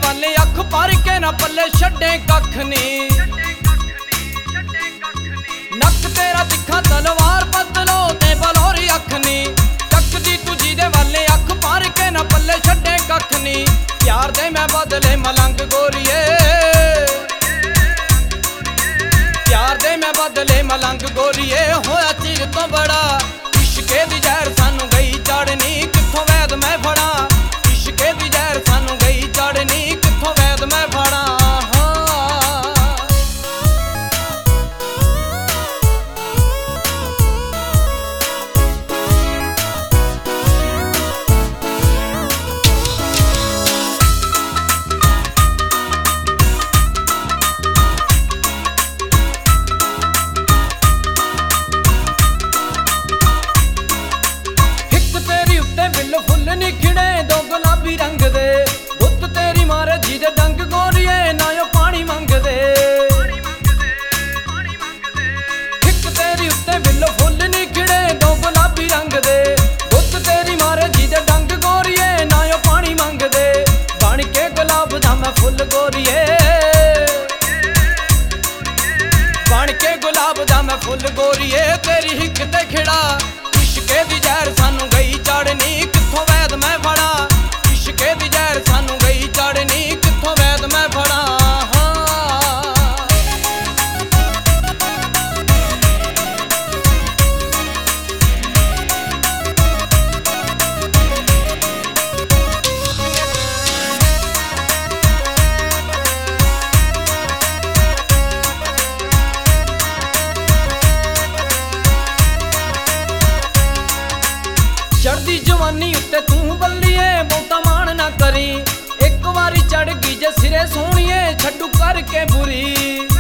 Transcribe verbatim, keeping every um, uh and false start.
वाले अख भर के ना पल्ले छड्डे कख नी। नक तेरा तिखा तलवार बदलो ते बलौरी अख नी। चकदी तू जीदे वाले अख भर के ना पल्ले छड्डे कख नी। प्यार दे मैं बदले मलंग गोरीए, प्यार दे मैं बदले मलंग गोरीए। होया चीर तो बड़ा इश्के दी जहर सानू गई चढ़नी, कित्थों वैद मैं फड़ा। इश्के दी जहर सानू गई चढ़नी, कित्थों वैद मैं फड़ा। फुल निखड़े दो गुलाबी रंग दे, बुत तेरी मारे जी दे डंग गोरीए ना यो पानी मंग दे। हिक तेरी उत्ते बिल्लो फुल निखड़े दो गुलाबी रंग दे, बुत तेरी मारे जी दे डंग गोरीए ना यो पानी मंग दे। बन के गुलाब दा मैं फुल गोरीए, बन के गुलाब दा मैं फुल गोरीए। तेरी हिक ते खिड़ा इश्के दी जहर सानू गई चढ़नी, कित्थों वैद मैं फड़ा। इश्के दी जहर सानू गई चढ़नी, कित्थों वैद मैं फड़ा। चढ़दी जवानी उत्ते तू बल्लीए बहुता मान ना करी। एक बारी चढ़ गई जे सिरे सोहणीए छड्डू करके बुरी।